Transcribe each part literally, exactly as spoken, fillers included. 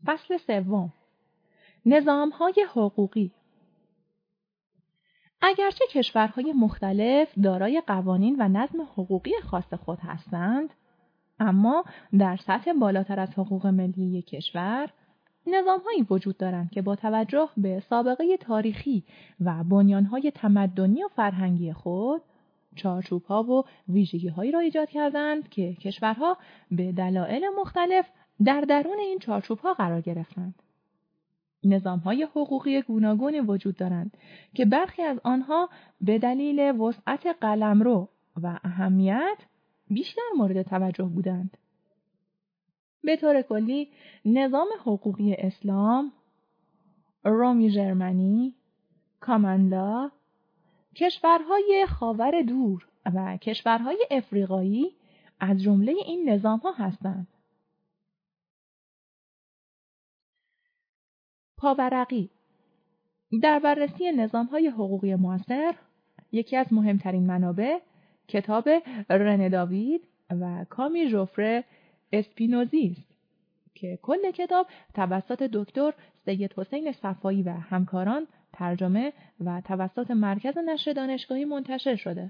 فصل سوم. نظام‌های حقوقی. اگرچه کشورهای مختلف دارای قوانین و نظم حقوقی خاص خود هستند، اما در سطح بالاتر از حقوق ملی کشور، نظام‌هایی وجود دارند که با توجه به سابقه تاریخی و بنیان‌های تمدنی و فرهنگی خود، چارچوب‌ها و ویژگی‌هایی را ایجاد کردند که کشورها به دلایل مختلف در درون این چارچوب‌ها قرار گرفتند. نظام‌های حقوقی گوناگونی وجود دارند که برخی از آنها به دلیل وسعت قلمرو و اهمیت بیشتر مورد توجه بودند. به طور کلی، نظام حقوقی اسلام، رومی ژرمنی، کامن لا، کشورهای خاور دور و کشورهای افریقایی از جمله این نظام‌ها هستند. پاورقی. در بررسی نظام‌های حقوقی معاصر، یکی از مهمترین منابع کتاب رنه داوید و کامی ژوفره اسپینوزی است که کل کتاب توسط دکتر سید حسین صفایی و همکاران ترجمه و توسط مرکز نشر دانشگاهی منتشر شده.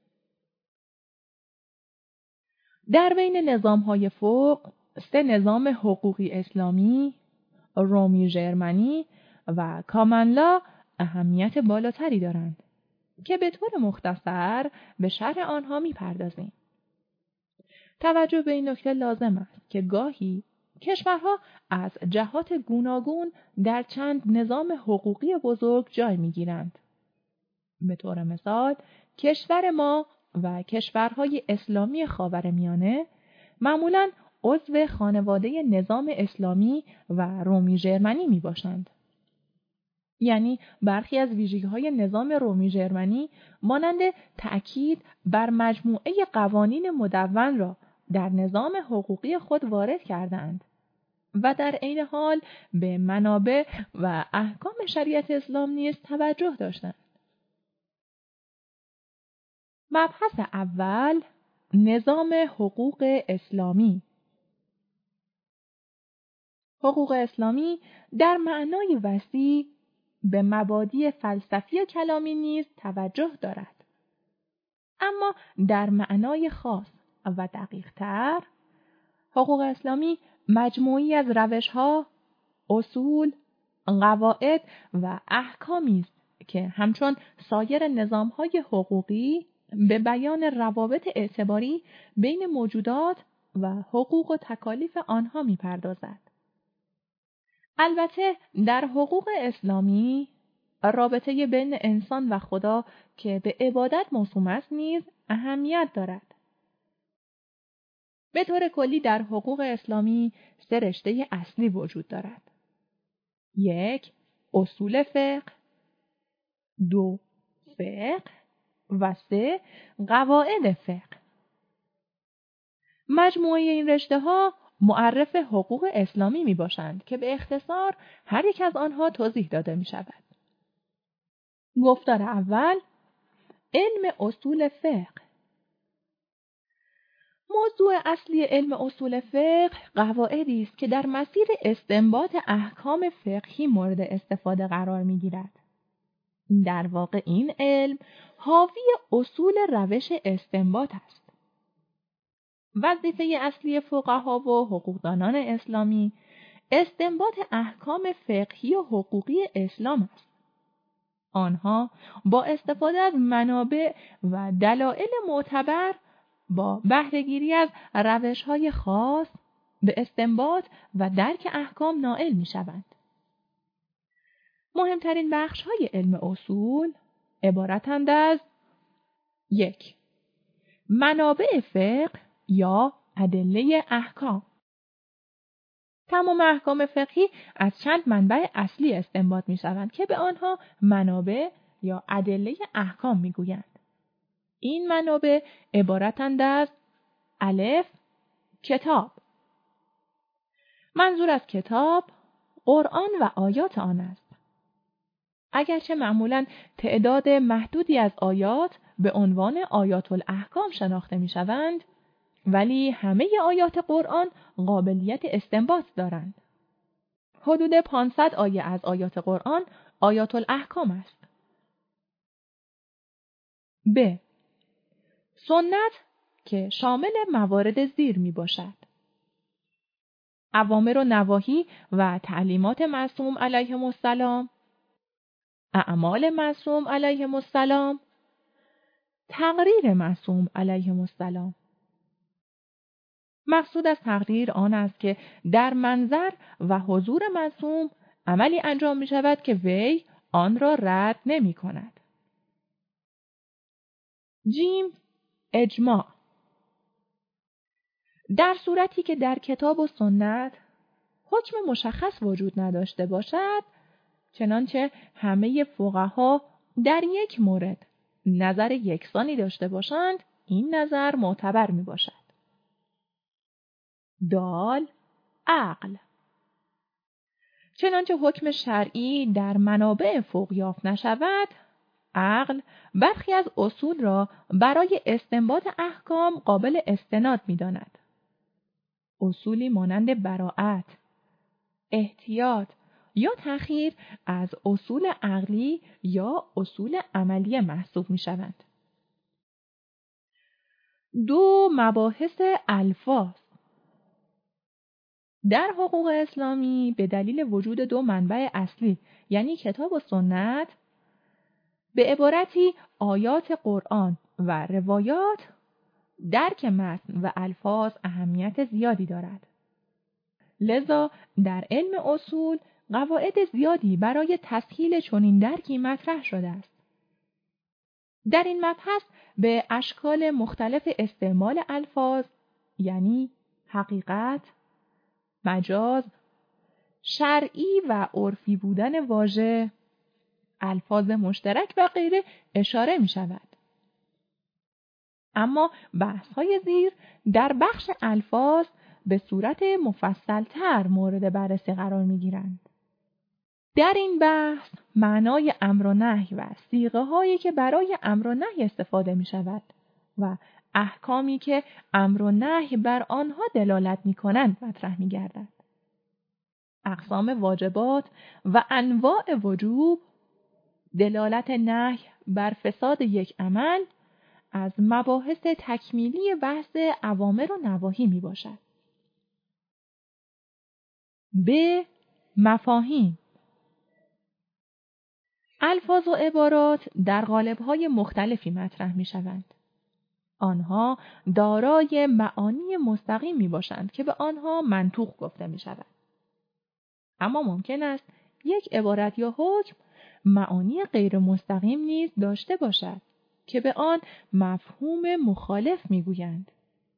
در بین نظام‌های فوق، سه نظام حقوقی اسلامی، رومی ژرمنی و کامن لا اهمیت بالاتری دارند که به طور مختصر به شرح آنها می‌پردازیم. توجه به این نکته لازم است که گاهی کشورها از جهات گوناگون در چند نظام حقوقی بزرگ جای می‌گیرند. به طور مثال، کشور ما و کشورهای اسلامی خاورمیانه معمولاً عضو خانواده نظام اسلامی و رومی ژرمنی میباشند. یعنی برخی از ویژگی‌های نظام رومی ژرمنی مانند تأکید بر مجموعه قوانین مدون را در نظام حقوقی خود وارد کردند و در عین حال به منابع و احکام شریعت اسلام نیز توجه داشتند. مبحث اول، نظام حقوق اسلامی. حقوق اسلامی در معنای وسیع به مبادی فلسفی و کلامی نیز توجه دارد. اما در معنای خاص و دقیق‌تر، حقوق اسلامی مجموعی از روش‌ها، اصول، قواعد و احکامی است که همچون سایر نظام‌های حقوقی به بیان روابط اعتباری بین موجودات و حقوق و تکالیف آنها می‌پردازد. البته در حقوق اسلامی رابطه بین انسان و خدا که به عبادت موسوم است نیز اهمیت دارد. به طور کلی در حقوق اسلامی سه رشته اصلی وجود دارد. یک، اصول فقه، دو، فقه و سه، قواعد فقه. مجموعه این رشته ها معرف حقوق اسلامی می باشند که به اختصار هر یک از آنها توضیح داده می شود. گفتار اول، علم اصول فقه. موضوع اصلی علم اصول فقه قواعدی است که در مسیر استنباط احکام فقهی مورد استفاده قرار می گیرد. در واقع این علم حاوی اصول روش استنباط است. وظیفه اصلی فقها و حقوقدانان اسلامی استنباط احکام فقهی و حقوقی اسلام است. آنها با استفاده از منابع و دلایل معتبر با بهره‌گیری از روش‌های خاص به استنباط و درک احکام نائل می‌شوند. مهمترین بخش‌های علم اصول عبارتند از یک، منابع فقه یا ادله احکام. تمام احکام فقهی از چند منبع اصلی استنباط می‌شوند که به آنها منابع یا ادله احکام می‌گویند. این منابع عبارتند از الف، کتاب. منظور از کتاب قرآن و آیات آن است. اگرچه معمولاً تعداد محدودی از آیات به عنوان آیات الاحکام شناخته می‌شوند، ولی همه آیات قرآن قابلیت استنباط دارند. حدود پانصد آیه از آیات قرآن آیات الاحکام است. ب. سنت که شامل موارد زیر می باشد: اوامر و نواهی و تعلیمات معصوم علیهم السلام، اعمال معصوم علیهم السلام، تقریر معصوم علیهم السلام. مقصود از تقریر آن است که در منظر و حضور معصوم عملی انجام می شود که وی آن را رد نمی کند. جیم. اجماع: در صورتی که در کتاب و سنت حکم مشخص وجود نداشته باشد، چنانچه همه فقها در یک مورد نظر یکسانی داشته باشند، این نظر معتبر می باشد. دال. عقل: چنانچه حکم شرعی در منابع فقه یافت نشود، عقل برخی از اصول را برای استنباط احکام قابل استناد می داند. اصولی مانند براءت، احتیاط یا تأخیر از اصول عقلی یا اصول عملی محسوب می شوند. دو. مباحث الفاظ: در حقوق اسلامی به دلیل وجود دو منبع اصلی یعنی کتاب و سنت، به عبارتی آیات قرآن و روایات، درک متن و الفاظ اهمیت زیادی دارد. لذا در علم اصول قواعد زیادی برای تسهیل چنین درکی مطرح شده است. در این مبحث به اشکال مختلف استعمال الفاظ یعنی حقیقت، مجاز، شرعی و عرفی بودن واژه، الفاظ مشترک و غیره اشاره می شود. اما بحث‌های زیر در بخش الفاظ به صورت مفصل‌تر مورد بررسی قرار می‌گیرند. در این بحث معنای امر و نهی و صیغه هایی که برای امر و نهی استفاده می شود و احکامی که امر و نهی بر آنها دلالت می کنند مطرح می گردد. اقسام واجبات و انواع وجوب، دلالت نهی بر فساد یک عمل از مباحث تکمیلی بحث اوامر و نواهی می باشد. ب. مفاهیم: الفاظ و عبارات در قالب‌های مختلفی مطرح می‌شوند. آنها دارای معانی مستقیم می‌باشند که به آنها منطوق گفته می‌شود. اما ممکن است یک عبارت یا حکم معانی غیر مستقیم نیز داشته باشد که به آن مفهوم مخالف می‌گویند.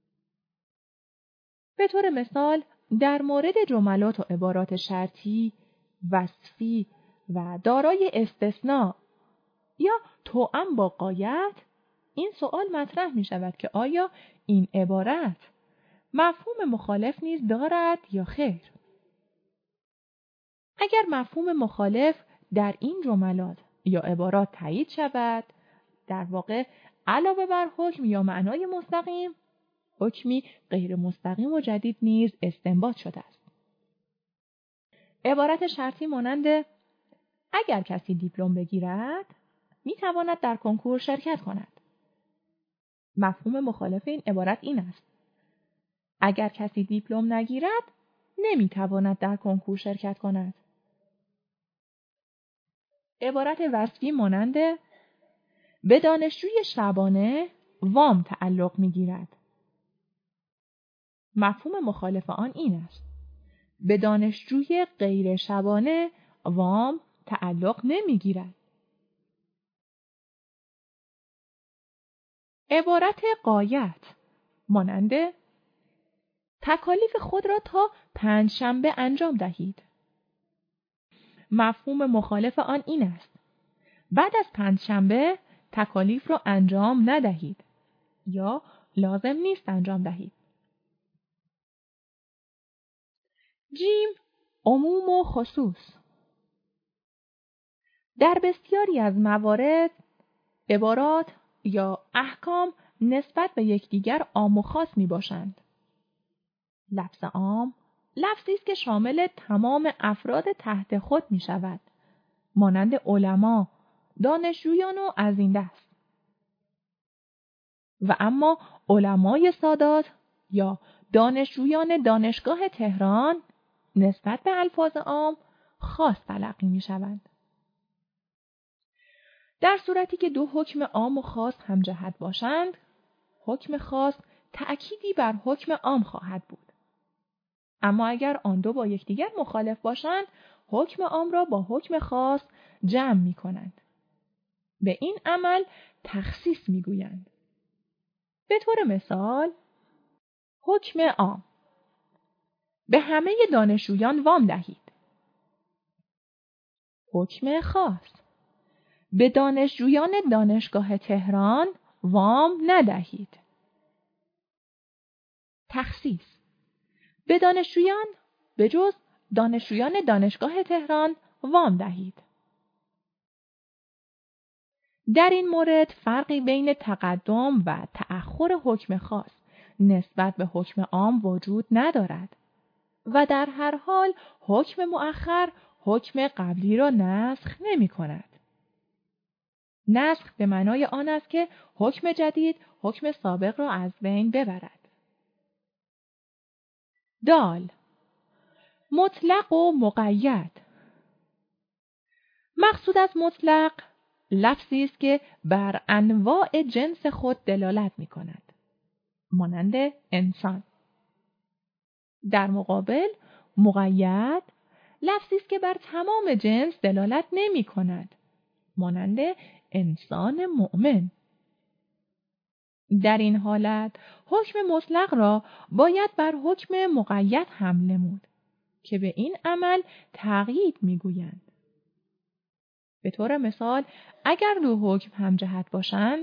به طور مثال در مورد جملات و عبارات شرطی، وصفی و دارای استثناء یا توأم با غایت این سوال مطرح می شود که آیا این عبارت مفهوم مخالف نیز دارد یا خیر؟ اگر مفهوم مخالف در این جملات یا عبارات تایید شود، در واقع علاوه بر حکم یا معنای مستقیم، حکمی غیر مستقیم و جدید نیز استنباط شده است. عبارت شرطی مانند اگر کسی دیپلم بگیرد می تواند در کنکور شرکت کند. مفهوم مخالف این عبارت این است: اگر کسی دیپلم نگیرد نمی تواند در کنکور شرکت کند. عبارت وصفی مانند به دانشجوی شبانه وام تعلق می گیرد. مفهوم مخالف آن این است: به دانشجوی غیر شبانه وام تعلق نمی گیرد. عبارت غایت مانند تکالیف خود را تا پنج شنبه انجام دهید. مفهوم مخالف آن این است: بعد از پنج شنبه تکالیف را انجام ندهید یا لازم نیست انجام دهید. جیم. عموم و خصوص: در بسیاری از موارد عبارات یا احکام نسبت به یکدیگر عام و خاص می باشند. لفظ عام لفظی است که شامل تمام افراد تحت خود می شود، مانند علما، دانشجویان و از این دست. و اما علمای سادات یا دانشجویان دانشگاه تهران نسبت به الفاظ عام خاص تلقی می شوند. در صورتی که دو حکم عام و خاص همجهت باشند، حکم خاص تأکیدی بر حکم عام خواهد بود. اما اگر آن دو با یکدیگر مخالف باشند، حکم عام را با حکم خاص جمع می کنند. به این عمل تخصیص می گویند. به طور مثال، حکم عام: به همه دانشجویان وام دهید. حکم خاص: به دانشجویان دانشگاه تهران وام ندهید. تخصیص: به دانشجویان به جز دانشجویان دانشگاه تهران وام دهید. در این مورد فرقی بین تقدم و تأخر حکم خاص نسبت به حکم عام وجود ندارد و در هر حال حکم مؤخر حکم قبلی را نسخ نمی کند. نسخ به معنای آن است که حکم جدید حکم سابق را از بین ببرد. دال: مطلق و مقید. مقصود از مطلق لفظی است که بر انواع جنس خود دلالت می کند، مانند انسان. در مقابل مقید لفظی است که بر تمام جنس دلالت نمی کند، مانند انسان مؤمن. در این حالت حکم مطلق را باید بر حکم مقید حمل نمود که به این عمل تقیید می گویند. به طور مثال اگر دو حکم همجهت باشند،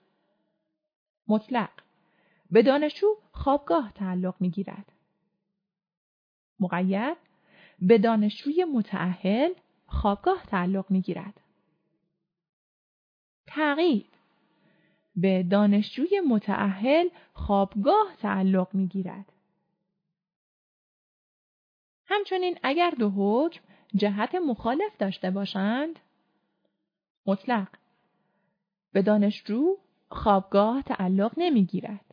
مطلق به دانشجو خوابگاه تعلق می گیرد. مقید به دانشجوی متأهل خوابگاه تعلق می گیرد. تقیید به دانشجوی متأهل خوابگاه تعلق می گیرد. همچنین اگر دو حکم جهت مخالف داشته باشند، مطلق به دانشجو خوابگاه تعلق نمی گیرد.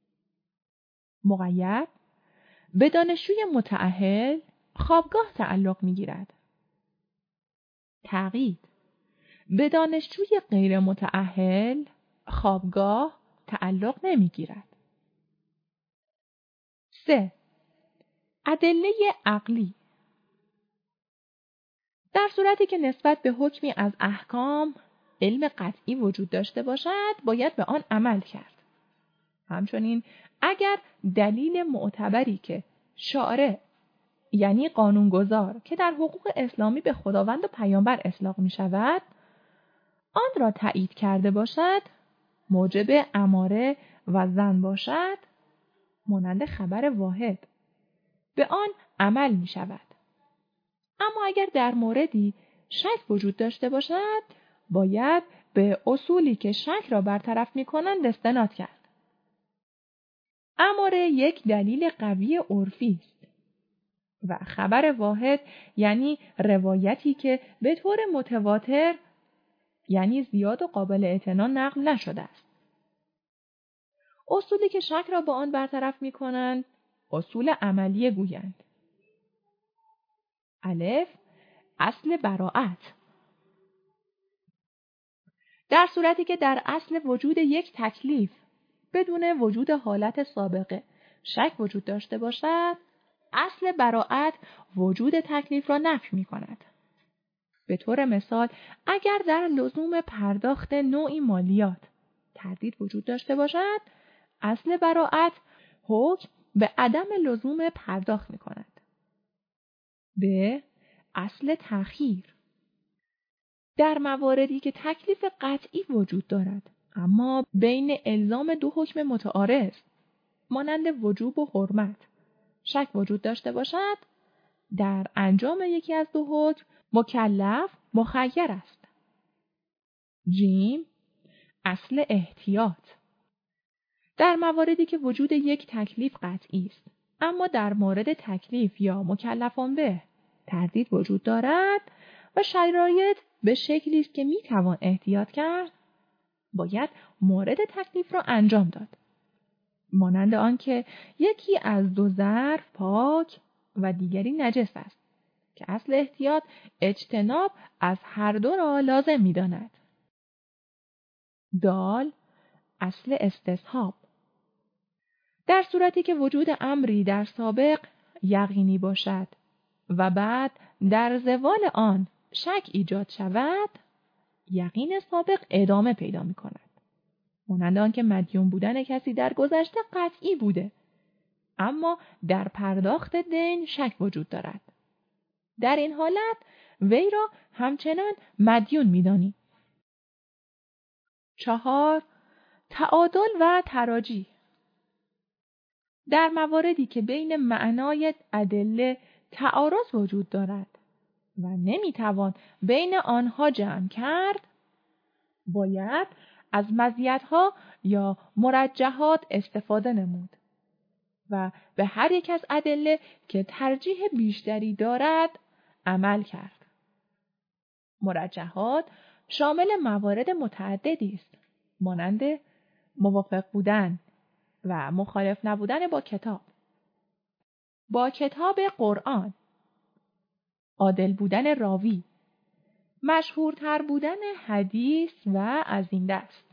مقید به دانشجوی متأهل خوابگاه تعلق می گیرد. تقیید به دانشجوی غیر متأهل خوابگاه تعلق نمی گیرد. سه. ادله عقلی. در صورتی که نسبت به حکمی از احکام علم قطعی وجود داشته باشد، باید به آن عمل کرد. همچنین اگر دلیل معتبری که شارع یعنی قانونگذار که در حقوق اسلامی به خداوند و پیامبر اطلاق می شود، آن را تایید کرده باشد، موجب اماره و ظن باشد، مانند خبر واحد، به آن عمل می شود. اما اگر در موردی شک وجود داشته باشد، باید به اصولی که شک را برطرف می کنند استناد کرد. اماره یک دلیل قوی عرفی است و خبر واحد یعنی روایتی که به طور متواتر یعنی زیاد و قابل اعتنا نقل نشده است. اصولی که شک را با آن برطرف می کنند اصول عملیه گویند. الف، اصل براءت. در صورتی که در اصل وجود یک تکلیف بدون وجود حالت سابقه شک وجود داشته باشد، اصل براءت وجود تکلیف را نفی می کند. به طور مثال اگر در لزوم پرداخت نوعی مالیات تردید وجود داشته باشد، اصل براءت حکم به عدم لزوم پرداخت می کند. به اصل تأخیر. در مواردی که تکلیف قطعی وجود دارد اما بین الزام دو حکم متعارض مانند وجوب و حرمت شک وجود داشته باشد، در انجام یکی از دو حکم مکلف مخیر است. جیم، اصل احتیاط. در مواردی که وجود یک تکلیف قطعی است اما در مورد تکلیف یا مکلفان به تردید وجود دارد و شرایط به شکلی است که میتوان احتیاط کرد، باید مورد تکلیف را انجام داد. مانند آنکه یکی از دو ظرف پاک و دیگری نجس است که اصل احتیاط اجتناب از هر دو را لازم می‌داند. دال اصل استصحاب. در صورتی که وجود امری در سابق یقینی باشد و بعد در زوال آن شک ایجاد شود، یقین سابق ادامه پیدا می‌کند. مانند آنکه مدیون بودن کسی در گذشته قطعی بوده، اما در پرداخت دین شک وجود دارد. در این حالت وی را همچنان مدیون می‌دانی. چهار، تعادل و تراجی. در مواردی که بین معنای ادله تعارض وجود دارد و نمیتوان بین آنها جمع کرد، باید از مزیت‌ها یا مرجحات استفاده نمود و به هر یک از ادله که ترجیح بیشتری دارد عمل کرد. مرجحات شامل موارد متعددی است، مانند موافق بودن و مخالف نبودن با کتاب، با کتاب قرآن، عادل بودن راوی، مشهورتر بودن حدیث و از این دست.